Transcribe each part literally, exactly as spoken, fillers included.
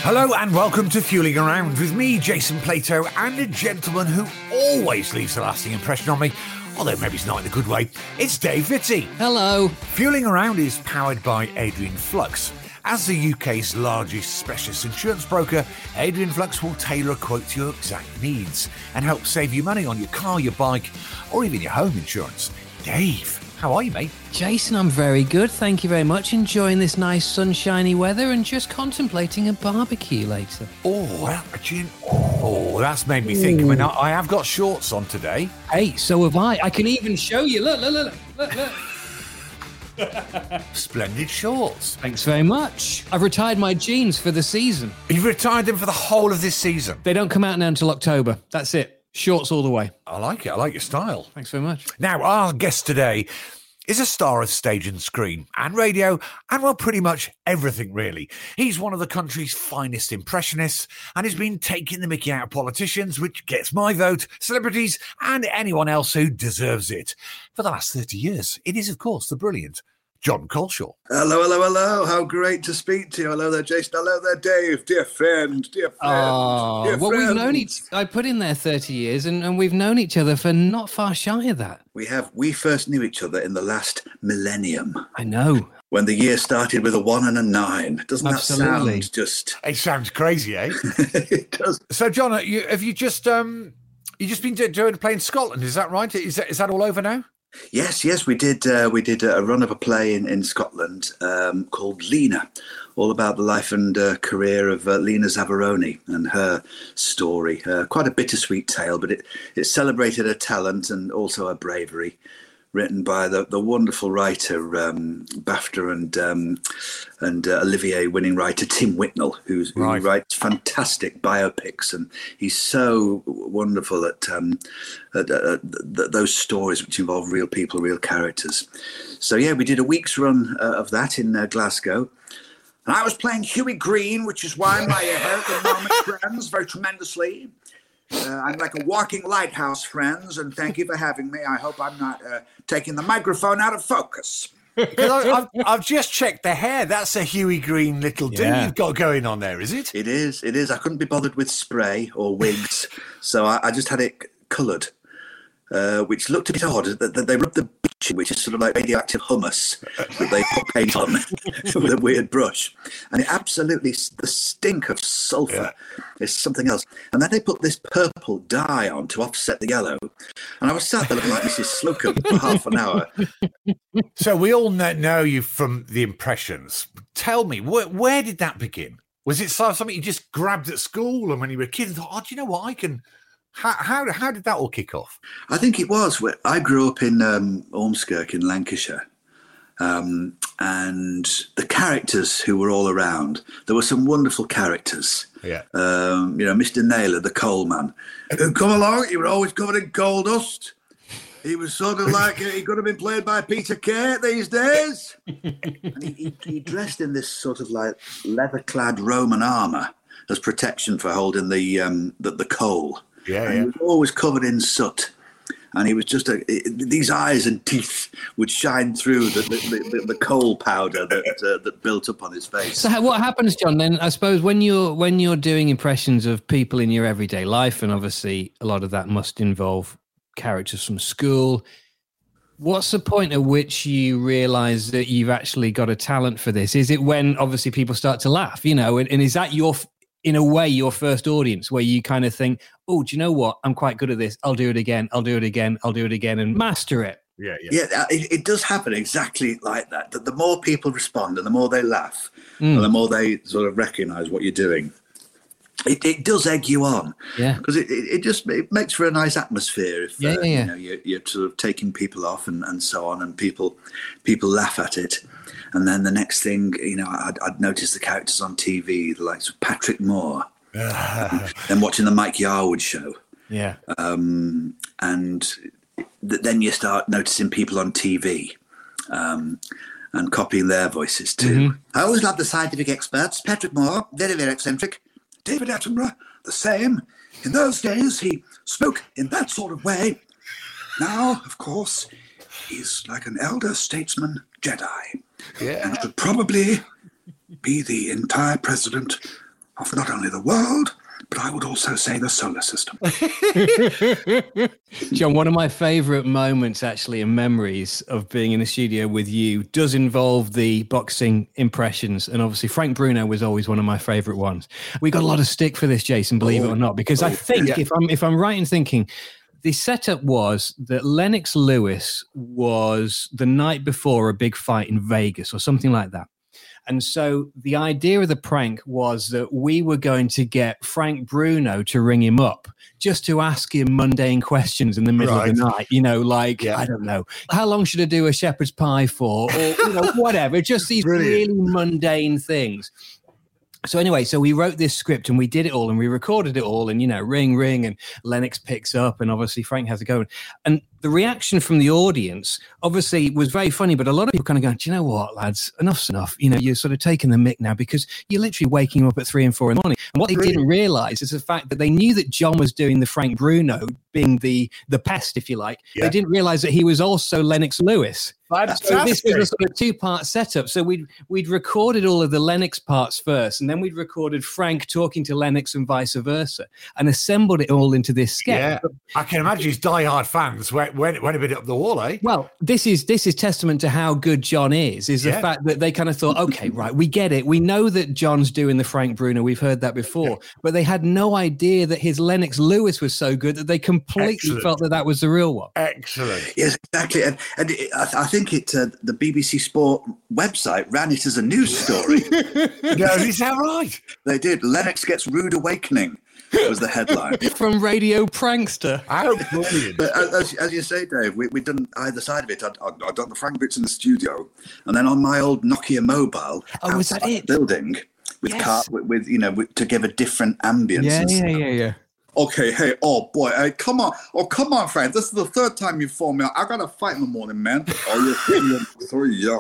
Hello and welcome to Fueling Around with me, Jason Plato, and a gentleman who always leaves a lasting impression on me, although maybe it's not in a good way. It's Dave Fitzy. Hello. Fueling Around is powered by Adrian Flux. As the U K's largest specialist insurance broker, Adrian Flux will tailor a quote to your exact needs and help save you money on your car, your bike, or even your home insurance. Dave, how are you, mate? Jason, I'm very good. Thank you very much. Enjoying this nice sunshiny weather and just contemplating a barbecue later. Oh, well, Jim, oh, that's made me think. I mean, I, I have got shorts on today. Hey, so have I. I can even show you. Look, look, look, look, look. Splendid shorts. Thanks very much. I've retired my jeans for the season. You've retired them for the whole of this season? They don't come out now until October. That's it. Shorts all the way. I like it. I like your style. Thanks very much. Now, our guest today is a star of stage and screen and radio and, well, pretty much everything, really. He's one of the country's finest impressionists and has been taking the mickey out of politicians, which gets my vote, celebrities and anyone else who deserves it. For the last thirty years, it is, of course, the brilliant Jon Culshaw. Hello, hello, hello. How great to speak to you. Hello there, Jason. Hello there, Dave. Dear friend, dear friend. Oh, dear well, friend. we've known each I put in there thirty years and, and we've known each other for not far shy of that. We have. We first knew each other in the last millennium. I know. When the year started with a one and a nine. Doesn't Absolutely. that sound just... It sounds crazy, eh? It does. So, Jon, are you, have you just um, you just been do- doing play in Scotland? Is that right? Is that, is that all over now? Yes, yes, we did. Uh, we did a run of a play in, in Scotland um, called Lena, all about the life and uh, career of uh, Lena Zavaroni and her story. Uh, quite a bittersweet tale, but it, it celebrated her talent and also her bravery. Written by the, the wonderful writer, um, BAFTA and um, and uh, Olivier-winning writer Tim Whitnell, who's, who right. writes fantastic biopics, and he's so wonderful at, um, at, at, at those stories which involve real people, real characters. So yeah, we did a week's run uh, of that in uh, Glasgow. And I was playing Hughie Green, which is why my hair at the moment trends very tremendously. Uh, I'm like a walking lighthouse, friends, and thank you for having me. I hope I'm not uh, taking the microphone out of focus. Because I've, I've just checked the hair. That's a Huey Green little do Yeah. you've got going on there, is it? It is, it is. I couldn't be bothered with spray or wigs, so I, I just had it coloured, uh, which looked a bit odd. That that they rubbed the beach, which is sort of like radioactive hummus that they put paint on with a weird brush, and it absolutely, the stink of sulphur is something else. And then they put this purple dye on to offset the yellow, and I was sat there looking like Missus Slocum for half an hour. So we all know, know you from the impressions. Tell me, where, where did that begin? Was it something you just grabbed at school and when you were a kid and thought, oh, do you know what, I can... How, how how did that all kick off? I think it was. I grew up in um, Ormskirk in Lancashire, um, and the characters who were all around, there were some wonderful characters. Yeah. Um, you know, Mister Naylor, the coal man, who come along, he was always covered in coal dust. He was sort of like, he could have been played by Peter Kay these days. And he, he, he dressed in this sort of like leather-clad Roman armour as protection for holding the um, the, the coal. Yeah, and yeah. he was always covered in soot, and he was just a, these eyes and teeth would shine through the the, the, the coal powder that uh, that built up on his face. So what happens, Jon, then, I suppose, when you're when you're doing impressions of people in your everyday life, and obviously a lot of that must involve characters from school, what's the point at which you realise that you've actually got a talent for this? Is it when, obviously, people start to laugh, you know, and, and is that your... in a way, your first audience, where you kind of think, oh, do you know what? I'm quite good at this. I'll do it again. I'll do it again. I'll do it again and master it. Yeah, yeah. Yeah, it, it does happen exactly like that. That the more people respond and the more they laugh, Mm. and the more they sort of recognise what you're doing, it, it does egg you on. Yeah. Because it, it, it just it makes for a nice atmosphere if Yeah, uh, yeah, yeah. you know you're, you're sort of taking people off and, and so on, and people people laugh at it. And then the next thing, you know, I'd, I'd notice the characters on T V, the likes of Patrick Moore. And watching the Mike Yarwood show. Yeah. Um, and th- then you start noticing people on T V um, and copying their voices too. Mm-hmm. I always love the scientific experts. Patrick Moore, very, very eccentric. David Attenborough, the same. In those days, he spoke in that sort of way. Now, of course, he's like an elder statesman Jedi. Yeah. And should probably be the entire president of not only the world, but I would also say the solar system. John, one of my favourite moments, actually, and memories of being in the studio with you does involve the boxing impressions. And obviously, Frank Bruno was always one of my favourite ones. We got a lot of stick for this, Jason, believe oh, it or not, because oh, I think, yeah. if I'm if I'm right in thinking, the setup was that Lennox Lewis was the night before a big fight in Vegas or something like that. And so the idea of the prank was that we were going to get Frank Bruno to ring him up just to ask him mundane questions in the middle right. of the night. You know, like, yeah. I don't know, how long should I do a shepherd's pie for? Or, you know, whatever. Just these Brilliant. really mundane things. So anyway, so we wrote this script and we did it all and we recorded it all and, you know, ring, ring, and Lennox picks up and obviously Frank has to go. And the reaction from the audience obviously was very funny, but a lot of people kind of going, do you know what, lads, enough's enough. You know, you're sort of taking the mick now because you're literally waking up at three and four in the morning. And what they didn't realize is the fact that they knew that John was doing the Frank Bruno, being the the pest, if you like. Yeah. They didn't realize that he was also Lennox Lewis. Fantastic. So this was a sort of two-part setup. So we'd we'd recorded all of the Lennox parts first, and then we'd recorded Frank talking to Lennox and vice versa, and assembled it all into this sketch. Yeah, I can imagine his diehard fans went, went, went a bit up the wall, eh? Well, this is this is testament to how good John is, is the yeah. fact that they kind of thought, okay, right, we get it. We know that John's doing the Frank Bruno. We've heard that before. Yeah. But they had no idea that his Lennox Lewis was so good that they completely Excellent. felt that that was the real one. Excellent. Yes, exactly. And, and it, I, I think it uh, the B B C Sport website ran it as a news story. No, is that right? They did. Lennox gets rude awakening was the headline. From Radio Prankster. How brilliant. But as, as you say, Dave, we, we'd done either side of it. I'd, I'd, I'd done the Frank bits in the studio, and then on my old Nokia mobile, oh, was that it? building with yes. car with, with you know with, to give a different ambience. Yeah, and yeah, stuff. yeah, yeah. Okay, hey, oh boy, hey, come on, oh come on, Frank. This is the third time you phoned me. I got a fight in the morning, man. Oh, you're sorry, yeah.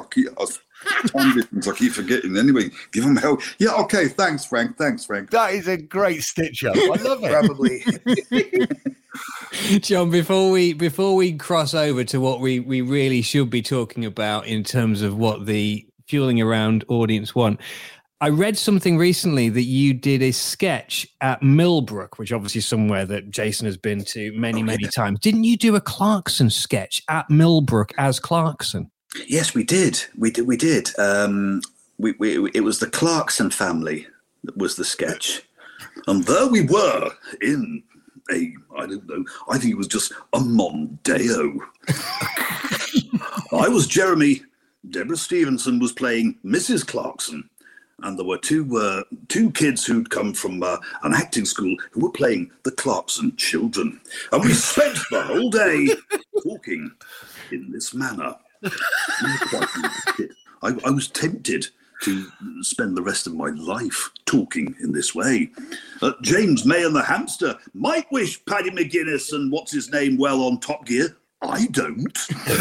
Time difference, I keep forgetting. Anyway, give him help. Yeah, okay, thanks, Frank. Thanks, Frank. That is a great stitch up. I love it. Probably. John, before we before we cross over to what we we really should be talking about in terms of what the fueling around audience want. I read something recently that you did a sketch at Millbrook, which obviously is somewhere that Jason has been to many, oh, many yeah. times. Didn't you do a Clarkson sketch at Millbrook as Clarkson? Yes, we did. We did. We did. Um, we, we, it was the Clarkson family that was the sketch. And there we were in a, I don't know, I think it was just a Mondeo. I was Jeremy. Deborah Stevenson was playing Missus Clarkson. And there were two uh, two kids who'd come from uh, an acting school who were playing the Clarkson children. And we spent the whole day talking in this manner. I, I was tempted to spend the rest of my life talking in this way. Uh, James May and the hamster might wish Paddy McGuinness and what's his name well on Top Gear. I don't.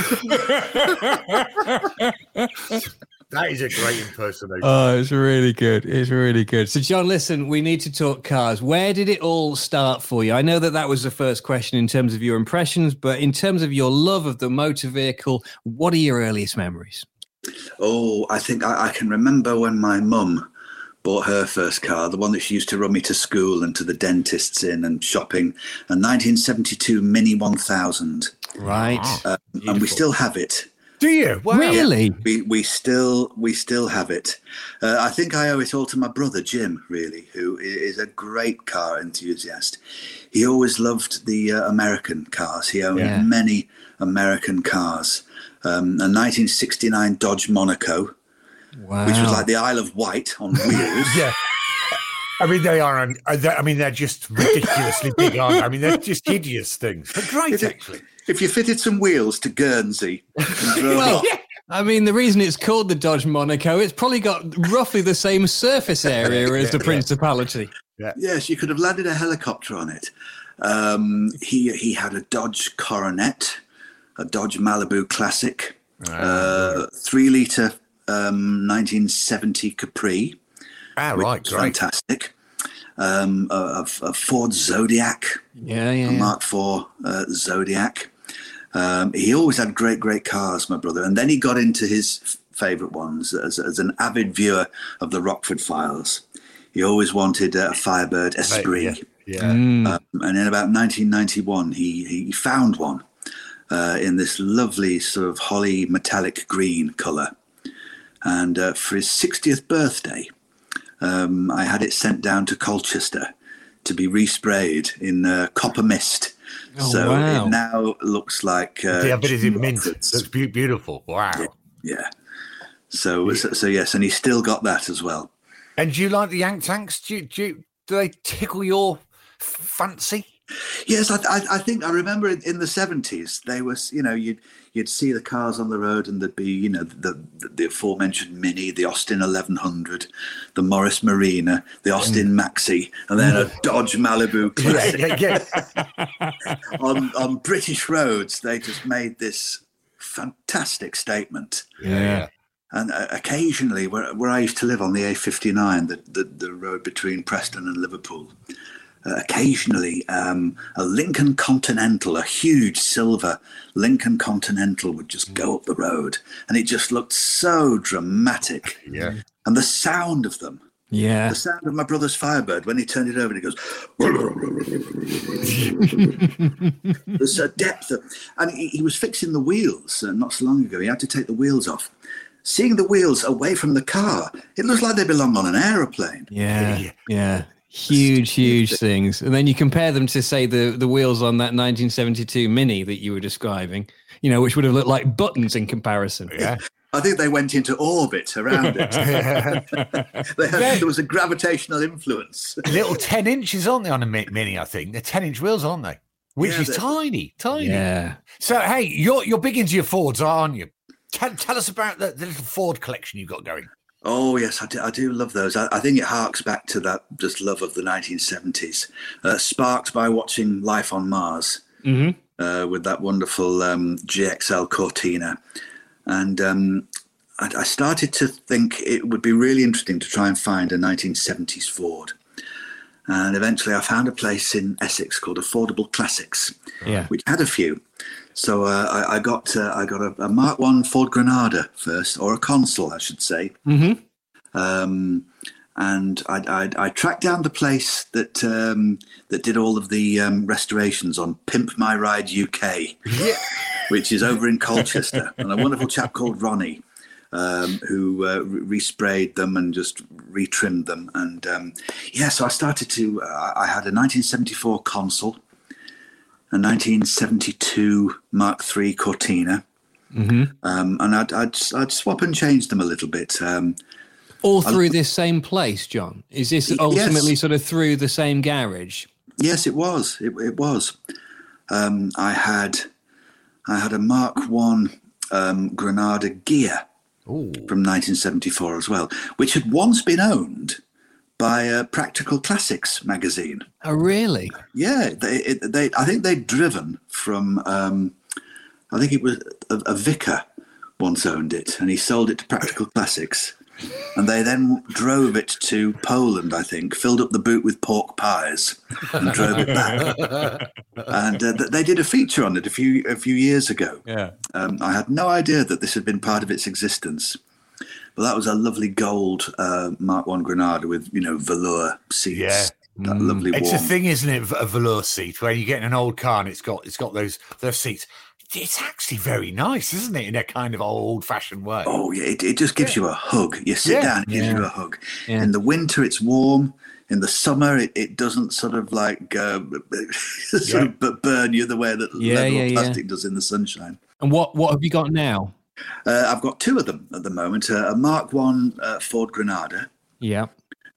That is a great impersonation. Oh, it's really good. It's really good. So, John, listen, we need to talk cars. Where did it all start for you? I know that that was the first question in terms of your impressions, but in terms of your love of the motor vehicle, what are your earliest memories? Oh, I think I, I can remember when my mum bought her first car, the one that she used to run me to school and to the dentists in and shopping, a nineteen seventy-two Mini one thousand. Right. Um, and we still have it. Do you? Wow. Really? We we still we still have it. Uh, I think I owe it all to my brother Jim, really, who is a great car enthusiast. He always loved the uh, American cars. He owned yeah. many American cars. Um, a nineteen sixty-nine Dodge Monaco, wow. which was like the Isle of Wight on wheels. Yeah. I mean, they are. I mean, they're just ridiculously big, aren't they? I mean, they're just hideous things. But great, actually. If you fitted some wheels to Guernsey. Well, I mean, the reason it's called the Dodge Monaco, it's probably got roughly the same surface area as the Principality. Yeah. Yes, you could have landed a helicopter on it. Um, he he had a Dodge Coronet, a Dodge Malibu Classic, oh, uh, three litre um, nineteen seventy Capri. Ah, right, great. Fantastic. Um, a, a Ford Zodiac. Yeah, yeah. A Mark four uh, Zodiac. Um, he always had great, great cars, my brother. And then he got into his f- favourite ones as, as an avid viewer of the Rockford Files. he always wanted a Firebird Esprit. Yeah. yeah. Mm. Um, and in about nineteen ninety-one, he, he found one uh, in this lovely sort of holly metallic green colour. And uh, for his sixtieth birthday, um, I had it sent down to Colchester to be resprayed in uh, copper mist. Oh, so wow. it now looks like... Uh, yeah, but is it mint? Rockfords. Looks be- beautiful. Wow. Yeah. yeah. So, so, so, yes, and he's still got that as well. And do you like the Yank tanks? Do, you, do, you, do they tickle your f- fancy? Yes, I, I, I think I remember in, in the seventies, they was, you know, you'd you'd see the cars on the road, and there'd be, you know, the the, the aforementioned Mini, the Austin eleven hundred, the Morris Marina, the Austin mm. Maxi, and then a Dodge Malibu Classic. Yeah, yeah, yeah. on on British roads, they just made this fantastic statement. Yeah. And uh, occasionally, where where I used to live on the A fifty-nine, the, the, the road between Preston and Liverpool, uh, occasionally um, a Lincoln Continental, a huge silver Lincoln Continental would just go up the road. And it just looked so dramatic. Yeah. And the sound of them. Yeah. The sound of my brother's Firebird, when he turned it over and he goes... There's a depth of... And he, he was fixing the wheels uh, not so long ago. He had to take the wheels off. Seeing the wheels away from the car, it looks like they belong on an aeroplane. Yeah, yeah, yeah. Huge, huge things. And then you compare them to, say, the, the wheels on that nineteen seventy-two Mini that you were describing, you know, which would have looked like buttons in comparison. Yeah. I think they went into orbit around it. they had, there was a gravitational influence. Little ten inches, aren't they, on a Mini, I think? They're ten-inch wheels, aren't they? Which yeah, is tiny, tiny. Yeah. So, hey, you're, you're big into your Fords, aren't you? Tell, tell us about the, the little Ford collection you've got going. Oh, yes, I do, I do love those. I, I think it harks back to that just love of the nineteen seventies, uh, sparked by watching Life on Mars mm-hmm. uh, with that wonderful um, G X L Cortina. And um, I, I started to think it would be really interesting to try and find a nineteen seventies Ford. And eventually I found a place in Essex called Affordable Classics, yeah. which had a few. So uh, I, I got uh, I got a, a Mark One Ford Granada first, or a Consul, I should say. Mm-hmm. Um, and I, I, I tracked down the place that um, that did all of the um, restorations on Pimp My Ride U K, yeah. which is over in Colchester, and a wonderful chap called Ronnie, um, who uh, re- resprayed them and just retrimmed them. And um, yeah, so I started to. Uh, I had a nineteen seventy-four Consul, a nineteen seventy-two Mark Three Cortina, mm-hmm. um, and I'd, I'd I'd swap and change them a little bit. Um, All through this same place, John? Is this ultimately yes. sort of through the same garage? Yes, it was. It, it was. Um, I had I had a Mark One um, Granada Gear Ooh. from nineteen seventy-four as well, which had once been owned by uh, Practical Classics magazine. Oh, really? Yeah, they, it, they. I think they'd driven from. Um, I think it was a, a vicar once owned it, and he sold it to Practical Classics, and they then drove it to Poland. I think filled up the boot with pork pies and drove it back. And uh, they did a feature on it a few a few years ago. Yeah, um, I had no idea that this had been part of its existence. But that was a lovely gold uh, Mark One Granada with, you know, velour seats. Yeah. That mm. lovely warm. It's a thing, isn't it, a velour seat, where you get in an old car and it's got it's got those those seats. It's actually very nice, isn't it, in a kind of old-fashioned way? Oh, yeah, it, it just gives yeah. you a hug. You sit yeah. down, it gives yeah. you a hug. Yeah. In the winter, it's warm. In the summer, it, it doesn't sort of like uh, sort yeah. of burn you the way that yeah, leather yeah, or plastic yeah. does in the sunshine. And what, what have you got now? Uh, I've got two of them at the moment. Uh, a Mark One uh, Ford Granada. Yeah.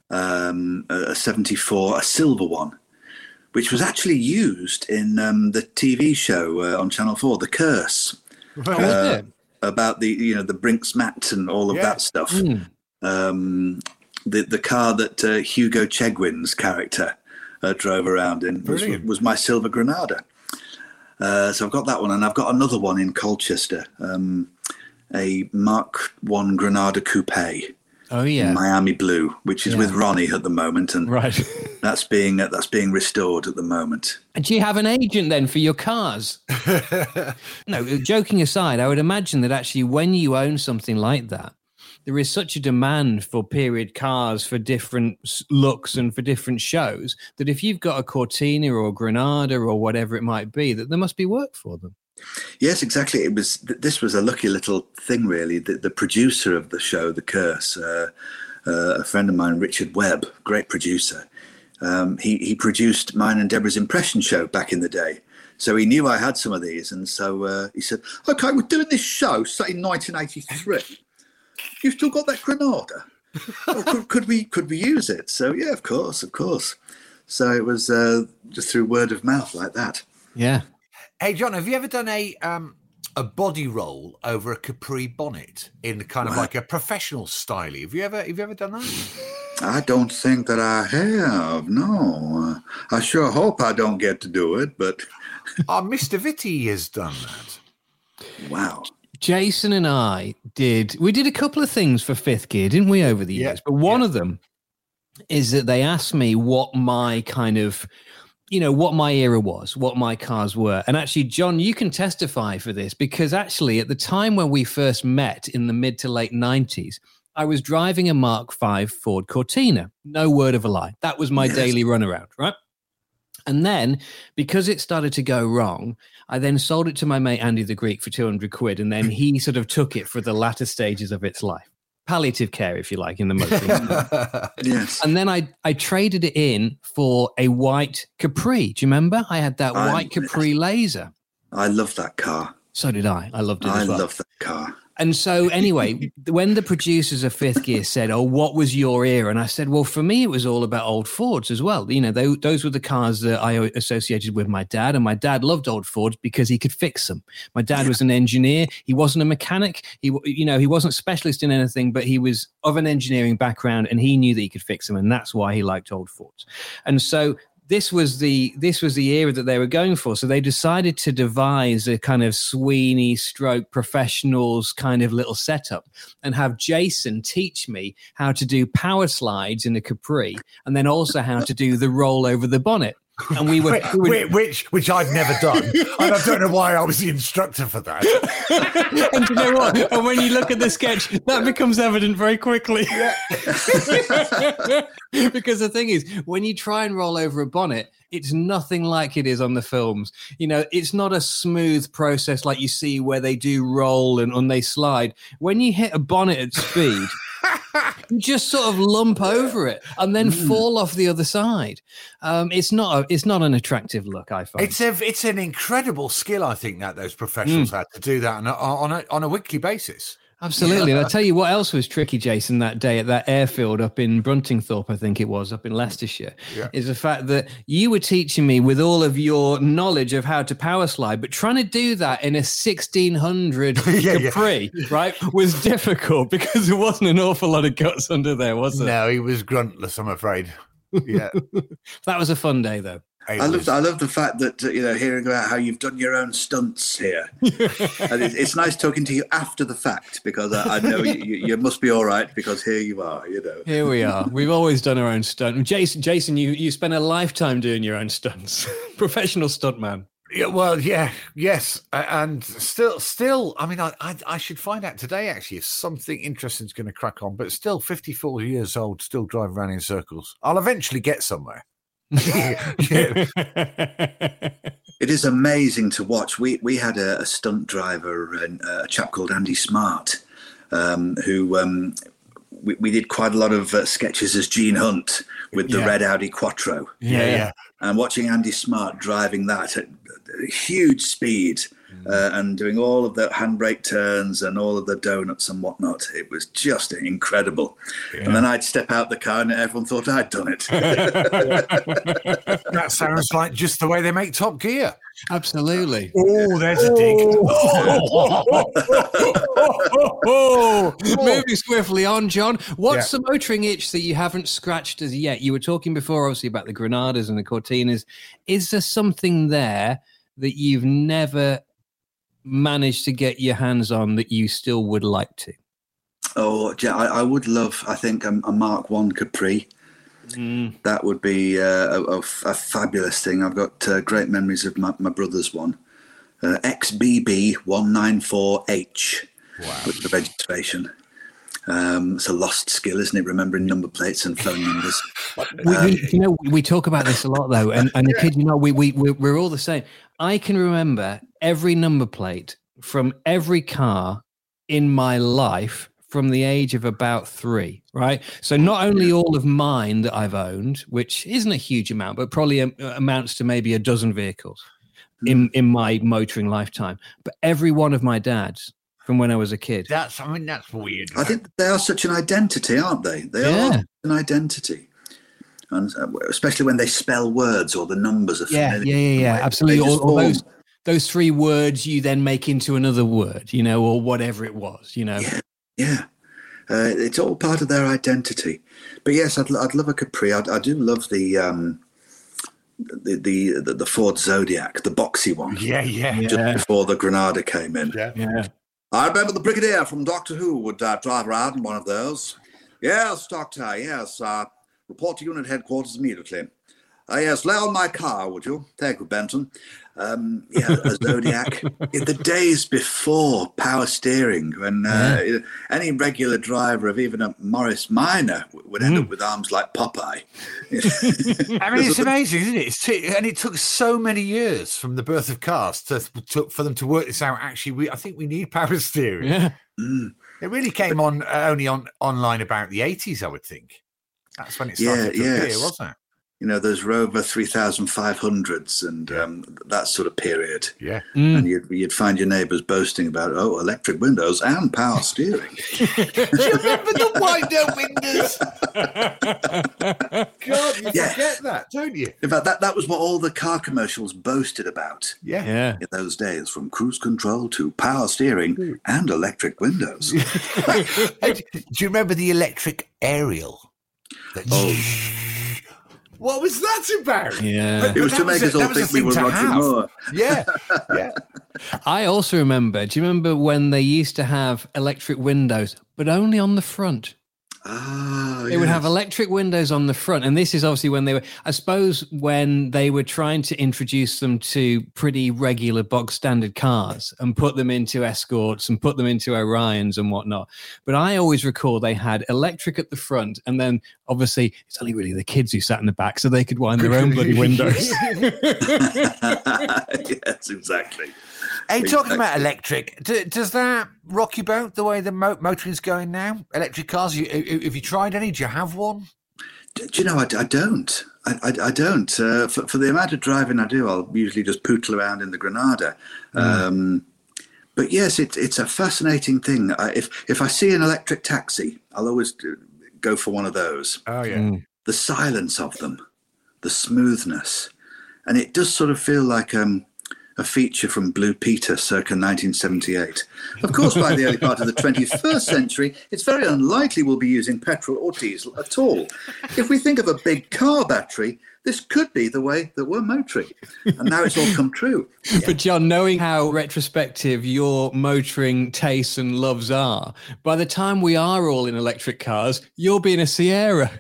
Um, a seventy-four, a silver one, which was actually used in um, the T V show uh, on Channel Four, The Curse. Oh, uh, it? About the, you know, the Brinks mat and all of yeah. that stuff. Mm. Um, the the car that uh, Hugo Chegwin's character uh, drove around in was, was my silver Granada. Uh, so I've got that one, and I've got another one in Colchester, um, a Mark One Granada Coupe. Oh yeah, Miami blue, which is yeah. with Ronnie at the moment, and right. that's being uh, that's being restored at the moment. And do you have an agent then for your cars? No, joking aside, I would imagine that actually when you own something like that, there is such a demand for period cars for different looks and for different shows that if you've got a Cortina or a Granada or whatever it might be, that there must be work for them. Yes, exactly. It was. This was a lucky little thing, really. The, the producer of the show, The Curse, uh, uh, a friend of mine, Richard Webb, great producer. Um, he he produced mine and Deborah's impression show back in the day. So he knew I had some of these, and so uh, he said, "Okay, we're doing this show set in nineteen eighty-three. You've still got that Granada? Oh, could, could we could we use it?" So yeah, of course, of course. So it was uh, just through word of mouth like that. Yeah. Hey, John, have you ever done a um, a body roll over a Capri bonnet in kind of Wow. like a professional style? Have you ever have you ever done that? I don't think that I have. No, uh, I sure hope I don't get to do it. But Oh, Mister Vitti has done that. wow, Jason and I did, we did a couple of things for Fifth Gear, didn't we, over the Yeah, years? But one yeah. of them is that they asked me what my kind of, you know, what my era was, what my cars were. And actually, John, you can testify for this because actually at the time when we first met in the mid to late nineties, I was driving a Mark five Ford Cortina. No word of a lie. That was my Yes. daily runaround, right? And then, because it started to go wrong, I then sold it to my mate Andy the Greek for two hundred quid, and then he sort of took it for the latter stages of its life. Palliative care, if you like, in the most. yes. And then I, I traded it in for a white Capri. Do you remember? I had that I- white Capri Laser. I love that car. So did I. I loved it I as well. love that car. And so anyway, when the producers of Fifth Gear said, "Oh, what was your era?" And I said, "Well, for me, it was all about old Fords as well. You know, they, those were the cars that I associated with my dad, and my dad loved old Fords because he could fix them. My dad was an engineer. He wasn't a mechanic. He, you know, he wasn't a specialist in anything, but he was of an engineering background, and he knew that he could fix them, and that's why he liked old Fords. And so this was the this was the era that they were going for. So they decided to devise a kind of Sweeney stroke professionals kind of little setup and have Jason teach me how to do power slides in a Capri and then also how to do the roll over the bonnet. And we were, Wait, we were wait, which which I've never done. And I don't know why I was the instructor for that. and you know what? And when you look at the sketch, that becomes evident very quickly. Because the thing is, when you try and roll over a bonnet, it's nothing like it is on the films. You know, it's not a smooth process like you see where they do roll and, and they slide. When you hit a bonnet at speed, you just sort of lump over it and then Mm. fall off the other side. Um, it's not a, it's not an attractive look, I find. It's a it's an incredible skill, I think, that those professionals had to do that on a, on a on a weekly basis. Absolutely. And I'll tell you what else was tricky, Jason, that day at that airfield up in Bruntingthorpe, I think it was, up in Leicestershire, Yeah. is the fact that you were teaching me with all of your knowledge of how to power slide, but trying to do that in a sixteen hundred Yeah, yeah. Capri, right, was difficult because there wasn't an awful lot of guts under there, was there? No, he was gruntless, I'm afraid. Yeah. That was a fun day, though. It I was- love I love the fact that uh, you know, hearing about how you've done your own stunts here. And it, it's nice talking to you after the fact because I, I know you, you, you must be all right because here you are. You know. Here we are. We've always done our own stunt. Jason, Jason, you, you spent a lifetime doing your own stunts. Professional stuntman. Yeah, well, yeah, yes, A- and still, still. I mean, I, I, I should find out today actually if something interesting is going to crack on. But still, fifty-four years old, still driving around in circles. I'll eventually get somewhere. Yeah. It is amazing to watch. We we had a, a stunt driver, and a chap called Andy Smart, um, who um, we, we did quite a lot of uh, sketches as Gene Hunt with the Yeah. red Audi Quattro. Yeah, yeah. And watching Andy Smart driving that at huge speed uh, and doing all of the handbrake turns and all of the donuts and whatnot, it was just incredible. And then I'd step out the car and everyone thought I'd done it. That sounds like just the way they make Top Gear. Absolutely. Oh, there's a dig. Oh, moving swiftly on, John. What's Yeah. the motoring itch that you haven't scratched as yet? You were talking before, obviously, about the Granadas and the Cortinas. Is there something there that you've never managed to get your hands on that you still would like to? Oh, yeah, I, I would love, I think, a, a Mark one Capri. That would be uh, a, a, a fabulous thing. I've got uh, great memories of my, my brother's one. Uh, X B B one nine four H Wow. with the registration. Um, it's a lost skill, isn't it? Remembering number plates and phone numbers. We, Um, we, you know, we talk about this a lot though, and, and the kid, you know, we we we're, we're all the same. I can remember every number plate from every car in my life from the age of about three, right? So not only all of mine that I've owned, which isn't a huge amount, but probably um, amounts to maybe a dozen vehicles in in my motoring lifetime, but every one of my dad's from when I was a kid. That's, I mean, that's weird. I think they are such an identity, aren't they? They Yeah. are an identity. And especially when they spell words or the numbers are Yeah, familiar. yeah, yeah, yeah, They absolutely. just Or, or form. those those three words you then make into another word, you know, or whatever it was, you know. Yeah, yeah. Uh, it's all part of their identity. But yes, I'd, I'd love a Capri. I, I do love the, um, the, the the the Ford Zodiac, the boxy one, Yeah, yeah. just Yeah. before the Granada came in. Yeah. Yeah. I remember the Brigadier from Doctor Who would uh, drive around in one of those. Yes, Doctor, yes. Uh, report to unit headquarters immediately. Uh, yes, lay on my car, would you? Thank you, Benton. Um, yeah, a Zodiac. In the days before power steering, when uh, Yeah. any regular driver of even a Morris Minor w- would end Mm. up with arms like Popeye. I mean, it's amazing, isn't it? It's t- and it took so many years from the birth of cars to, to for them to work this out. Actually, we I think we need power steering. Yeah. Mm. It really came on uh, only on online about the eighties, I would think. That's when it started Yeah, to appear, yes. wasn't it? You know, those Rover three thousand five hundreds and um, that sort of period. Yeah. Mm. And you'd, you'd find your neighbours boasting about, oh, electric windows and power steering. Do you remember the wind-up windows? God, you Yeah. forget that, don't you? In fact, that, that was what all the car commercials boasted about Yeah. Yeah. in those days, from cruise control to power steering and electric windows. Hey, do you remember the electric aerial? That- Oh. What was that about? Yeah. It was That to was make a- us all that was a think we thing were to Roger have. Moore. Yeah, yeah. I also remember, do you remember when they used to have electric windows, but only on the front? Ah, They would yes. have electric windows on the front. And this is obviously when they were, I suppose, when they were trying to introduce them to pretty regular bog standard cars and put them into Escorts and put them into Orions and whatnot. But I always recall they had electric at the front. And then obviously it's only really the kids who sat in the back so they could wind their own bloody windows. Yes, exactly. Hey, talking Exactly. about electric, d- does that rock your boat the way the mo- motoring's going now? Electric cars, you, have have you tried any? Do you have one? Do, do you know, I, I don't. I, I, I don't. Uh, for, for the amount of driving I do, I'll usually just pootle around in the Granada. Um, but yes, it, it's a fascinating thing. I, if, if I see an electric taxi, I'll always do, go for one of those. Oh, yeah. Mm. The silence of them, the smoothness. And it does sort of feel like um, a feature from Blue Peter circa nineteen seventy-eight. Of course, by the early part of the twenty-first century, it's very unlikely we'll be using petrol or diesel at all. If we think of a big car battery, this could be the way that we're motoring. And now it's all come true. But John, knowing how retrospective your motoring tastes and loves are, by the time we are all in electric cars, you'll be in a Sierra.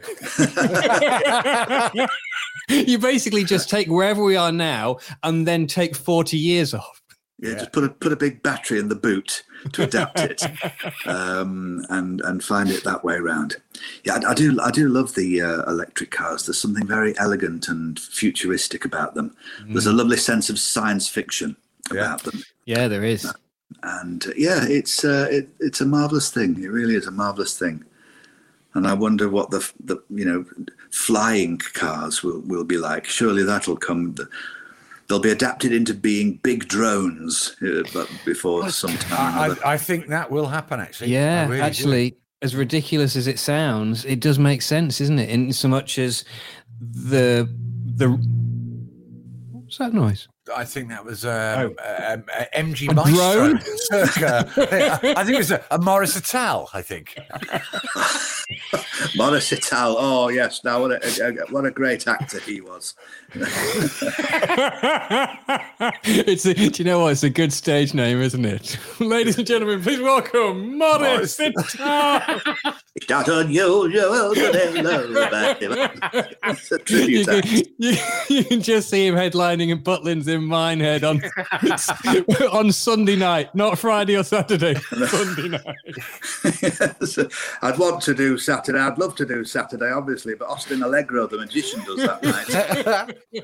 You basically just take wherever we are now and then take forty years off. Yeah, just put a put a big battery in the boot to adapt it, um, and and find it that way around. Yeah, I, I do I do love the uh, electric cars. There's something very elegant and futuristic about them. There's a lovely sense of science fiction about them, Yeah, there is. and uh, yeah, it's uh, it, it's a marvelous thing. It really is a marvelous thing. And I wonder what the the you know flying cars will, will be like. Surely that'll come. They'll be adapted into being big drones, uh, but before some time. or I, other. I, I think that will happen, actually. I Yeah, really do. actually, as ridiculous as it sounds, it does make sense, isn't it? In so much as the the what's that noise? I think that was um, um, uh, M G A Maestro. drone? Circa, I think it was a, a Morris Ital, I think. Morris Ital. Oh yes, now what a, a what a great actor he was. It's a, do you know what? It's a good stage name, isn't it? Ladies and gentlemen, please welcome Morris Ital. That unusual, but hello, baby. It's a You tribute act. can, you, you can just see him headlining in Butlins in Minehead on on Sunday night, not Friday or Saturday. Sunday night. Yes. I'd want to do Saturday. I'd love to do Saturday, obviously, but Austin Allegro, the magician, does that night.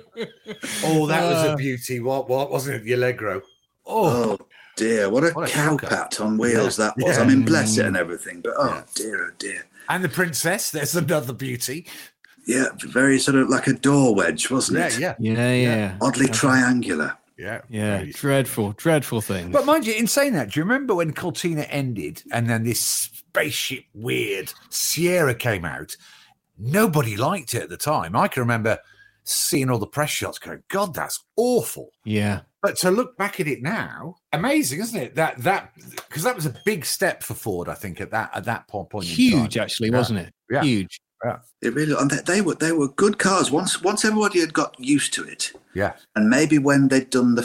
Oh, that was Uh, a beauty. What? What wasn't it? The Allegro. Oh, Oh dear, what a, What a cowpat on wheels Yeah. that was. Yeah. I mean, bless it and everything, but oh Yeah. dear, oh dear. and the princess. There's another beauty. Yeah, very sort of like a door wedge, wasn't Yeah, it? yeah, Yeah, yeah, Oddly triangular. yeah, yeah. Very- Dreadful, dreadful things. But mind you, in saying that, do you remember when Cortina ended and then this spaceship weird Sierra came out? Nobody liked it at the time. I can remember seeing all the press shots going, God, that's awful. yeah, But to look back at it now, amazing, isn't it? That that because that was a big step for Ford, I think, at that at that point. point in huge, time. actually, Yeah. wasn't it? Yeah. Huge. It really, and they, they were they were good cars. Once once everybody had got used to it, Yeah, and maybe when they'd done the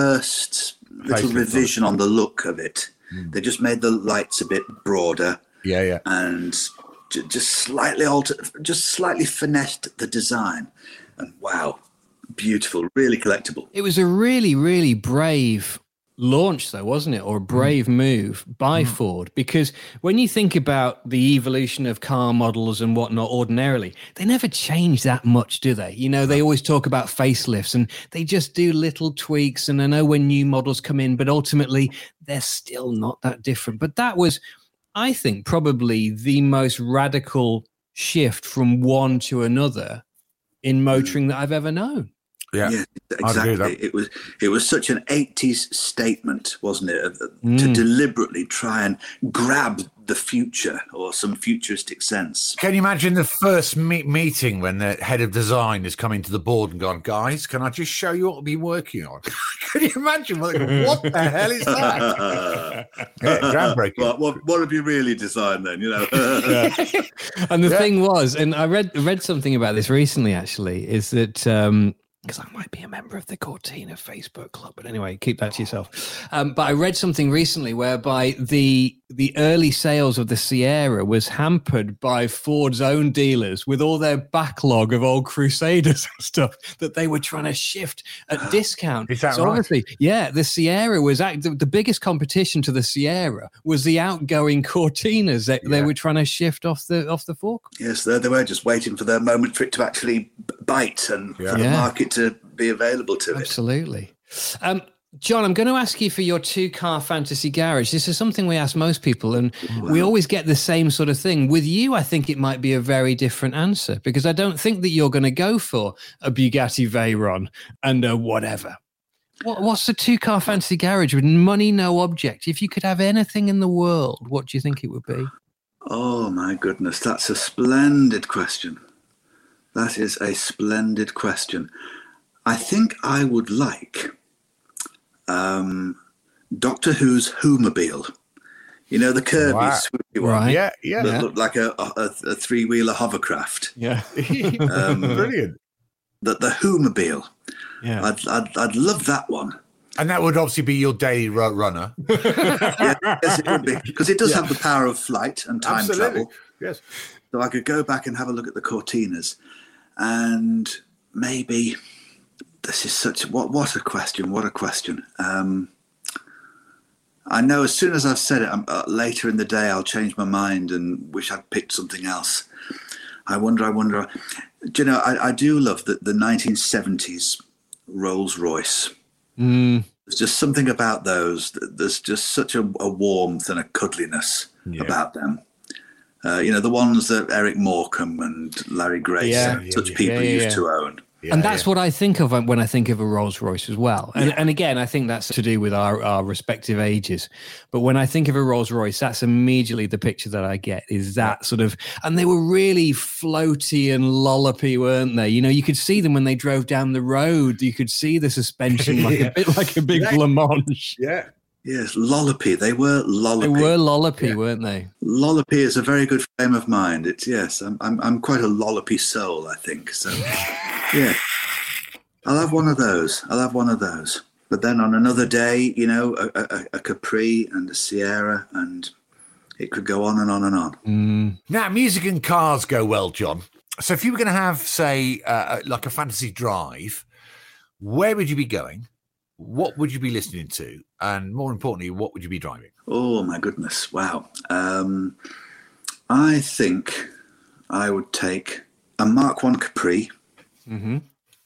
first little Facelift revision on it. on the look of it, Mm. they just made the lights a bit broader yeah, yeah. and j- just slightly altered, just slightly finessed the design. And wow, beautiful, really collectible. It was a really, really brave launch, though, wasn't it? Or a brave move by Ford, because when you think about the evolution of car models and whatnot, ordinarily, they never change that much, do they? You know, they always talk about facelifts and they just do little tweaks. And I know when new models come in, but ultimately they're still not that different. But that was, I think, probably the most radical shift from one to another in motoring that I've ever known. Yeah. Yeah, I'd agree with exactly. that. It was it was such an eighties statement, wasn't it? of- To Mm. deliberately try and grab the future or some futuristic sense. Can you imagine the first me- meeting when the head of design has come into the board and gone, guys, can I just show you what we've been working on? Can you imagine? What, what the hell is that? Yeah, groundbreaking. What, what, what have you really designed then? You know, And the Yeah. thing was, and I read read something about this recently, actually, is that um because I might be a member of the Cortina Facebook club, but anyway, keep that to yourself. Um, but I read something recently whereby the the early sales of the Sierra was hampered by Ford's own dealers with all their backlog of old Crusaders and stuff that they were trying to shift at discount. Is that so right? obviously, yeah, the Sierra was act- the, the biggest competition to the Sierra was the outgoing Cortinas that they Yeah. were trying to shift off the off the fork. yes, they, they were just waiting for their moment for it to actually b- bite and Yeah. for the Yeah. market to be available to it. Absolutely. Um, John, I'm going to ask you for your two-car fantasy garage. This is something we ask most people, and we always get the same sort of thing. With you, I think it might be a very different answer, because I don't think that you're going to go for a Bugatti Veyron and a whatever. What, what's the two-car fantasy garage with money, no object? If you could have anything in the world, what do you think it would be? Oh my goodness, that's a splendid question. That is a splendid question. I think I would like um, Doctor Who's Whomobile. You know, the Kirby Wow. swoopy one Right. Yeah, yeah. that Yeah. looked like a, a, a three-wheeler hovercraft. Yeah. Um, Brilliant. the, the Whomobile. Yeah. I'd, I'd, I'd love that one. And that would obviously be your daily ru- runner. Yeah, yes, it would be. Because it does have the power of flight and time Absolutely. travel. Yes. So I could go back and have a look at the Cortinas, and maybe this is such what what a question, what a question. Um, I know as soon as I've said it, um, uh, later in the day I'll change my mind and wish I'd picked something else. I wonder, I wonder. Do you know, I, I do love the, the nineteen seventies Rolls Royce. Mm, There's just something about those. There's just such a, a warmth and a cuddliness Yeah. about them. Uh, you know, the ones that Eric Morecambe and Larry Grace, Yeah. and such Yeah, people yeah, yeah, used yeah. to own. Yeah, and that's yeah. what I think of when I think of a Rolls Royce as well. And, and again, I think that's to do with our, our respective ages. But when I think of a Rolls Royce, that's immediately the picture that I get is that sort of, and they were really floaty and lollopy, weren't they? You know, you could see them when they drove down the road. You could see the suspension like Yeah. a bit like a big Yeah. blancmange. Yeah. Yes, lollopy. They were lollopy. They were lollopy, Yeah. weren't they? Lollopy is a very good frame of mind. It's yes, I'm I'm, I'm quite a lollopy soul, I think. So yeah, I'll have one of those. I'll have one of those. But then on another day, you know, a, a, a Capri and a Sierra, and it could go on and on and on. Mm. Now, music and cars go well, John. So if you were going to have, say, uh, like a fantasy drive, where would you be going? what would you be listening to? And more importantly, what would you be driving? Oh, my goodness. Wow. Um, I think I would take a Mark one Capri. Mm-hmm.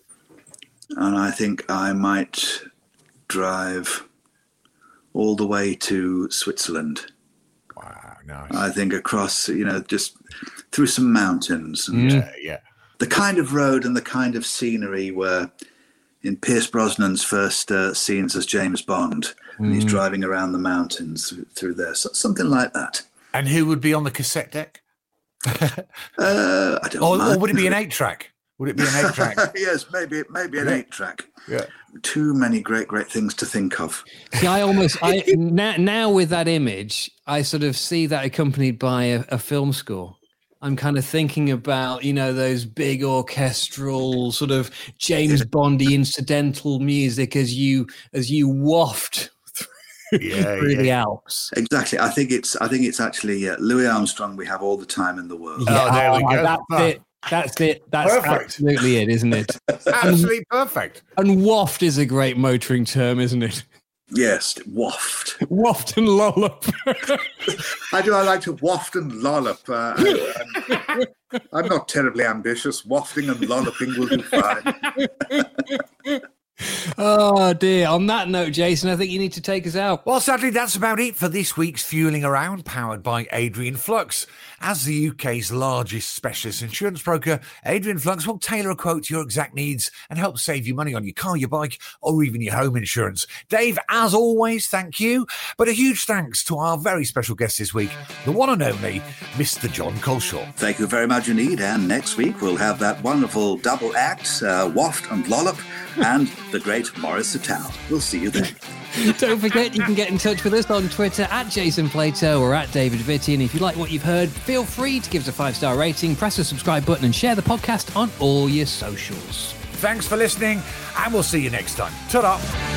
And I think I might drive all the way to Switzerland. Wow, nice. I think across, you know, just through some mountains. And Yeah, yeah. the kind of road and the kind of scenery where in Pierce Brosnan's first uh, scenes as James Bond, Mm. and he's driving around the mountains through, through there. So, something like that. And who would be on the cassette deck? Uh, I don't Or, mind. or would it be an eight-track? Would it be an eight-track? Yes, maybe maybe an Yeah. eight-track. Yeah. Too many great, great things to think of. See, I almost I now, now with that image, I sort of see that accompanied by a, a film score. I'm kind of thinking about, you know, those big orchestral sort of James Bondy incidental music as you as you waft through, Yeah, through yeah. the Alps. Exactly. I think it's I think it's actually uh, Louis Armstrong. We have all the time in the world. Oh, there we oh, go. That's Ah. it. That's it. That's Perfect. absolutely it, isn't it? Absolutely perfect. And waft is a great motoring term, isn't it? Yes, waft. Waft and lollop. How do I like to waft and lollop? Uh, I, I'm, I'm not terribly ambitious. Wafting and lolloping will do fine. Oh dear. On that note, Jason, I think you need to take us out. Well, sadly, that's about it for this week's Fueling Around, powered by Adrian Flux. As the U K's largest specialist insurance broker, Adrian Flux will tailor a quote to your exact needs and help save you money on your car, your bike, or even your home insurance. Dave, as always, thank you. But a huge thanks to our very special guest this week, the one and only Mister John Colshaw. Thank you very much indeed. And next week we'll have that wonderful double act, uh, waft and lollop, and the great Maurice Sattal. We'll see you then. Don't forget, you can get in touch with us on Twitter at Jason Plato or at David Vitti. And if you like what you've heard, feel free to give us a five-star rating, press the subscribe button, and share the podcast on all your socials. Thanks for listening, and we'll see you next time. Ta-da!